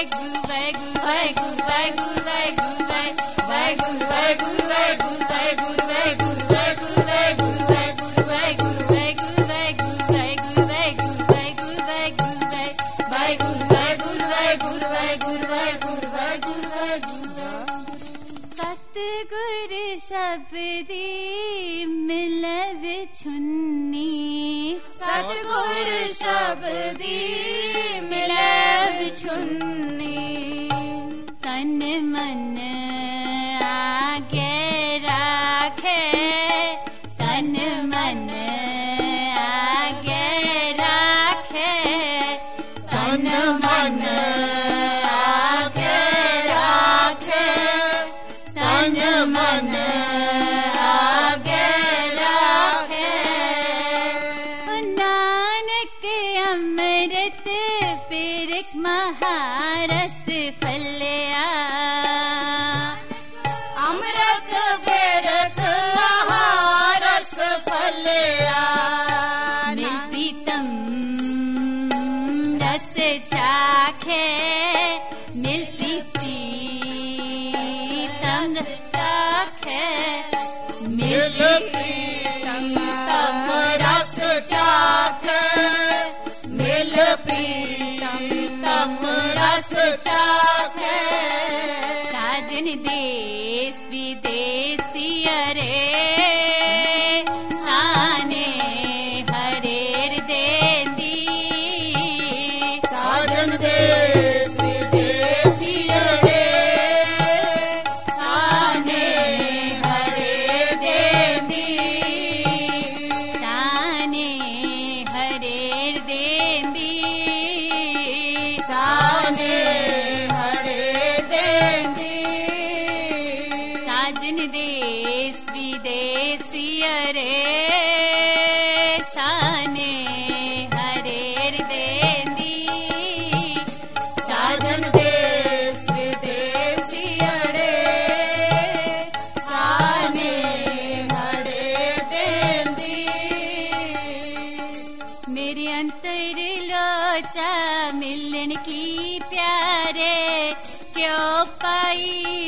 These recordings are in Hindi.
सतगुरु शब्दी मिलव छुन्नी सतगुरु शब्दी मिलव छुन्नी तन मन आगे राखे तन मन आगे राखे तन मन आगे राखे तन मन आगे राखे नानक अमृत पिरक महारस फलिया अमृत पिरक महारस फलिया मिल प्रीतम रस चाखे मिल प्रीतम रस चाखे मिल प्रीतम रस चाखे मिल प्रीतम रस चाखे राजन देश विदेशी अरे साने हरेर देती साजन देश विदेशी अड़े साने हरे देती साने हरेर देती साने हरे देती साजन देश विदेशी अरे साने हरेर देती साजन देश विदेशी अड़े साने हरे देती मेरे अंतर लोचा मिलन की प्यारे क्यों पाई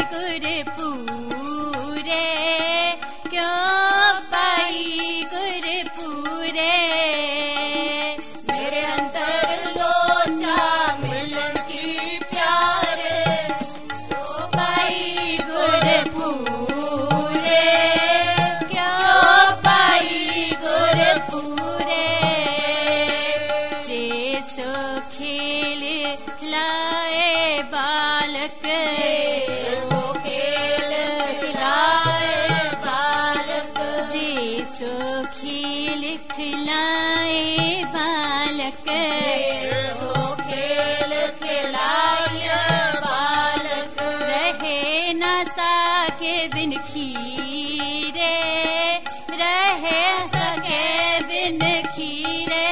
गुरपूरे क्यों पाई गुरपूरे मेरे अंतर लोचा मिलन की प्यारे पाई गुरपूरे क्यों पाई गुरपूरे जे सो खेल लाए बालक वो खेल खिलाए बालक जे सो खेल खिलाए बालक वो खेल खिलाए बालक रहे न सके बिन खीरे रहे सके बिन खीरे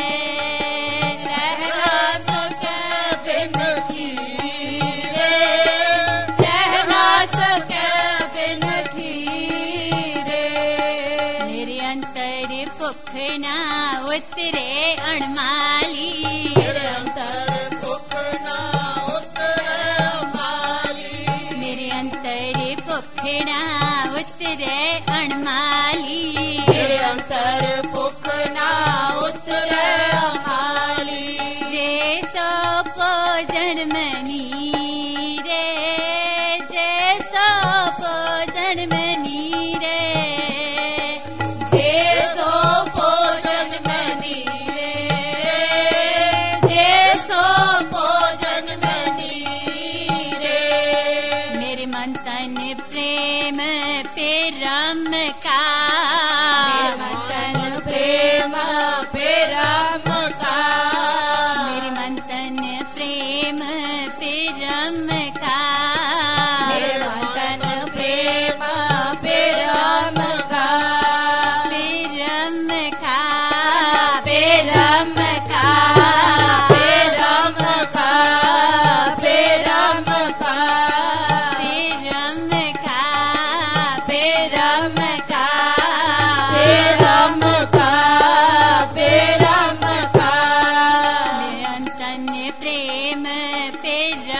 रहना सके बिन खीरे रहना सके बिन खीरे मेरे अंतर पुखना उतरे अणमाली मेरे अंतर भुख ना उतरे माली मेरे अंतर पुखना उतरे अणमाली मेरे अंतर भुख ना उतरे माली जे सो भोजन मनीरे जे सो भोजन मनीरे जे सो भोजन में नीरे जे सो भोजन में नीरे मेरे मन तन प्रेम पे रम का मेरे तन प्रेम पे राम का मेरे मन तन प्रेम पे रम का मेरे तन प्रेम पे राम का पे रम का पे रम का पे राम का पे राम का पे रम का पे रम का पे राम का पे राम का तन प्रेम पे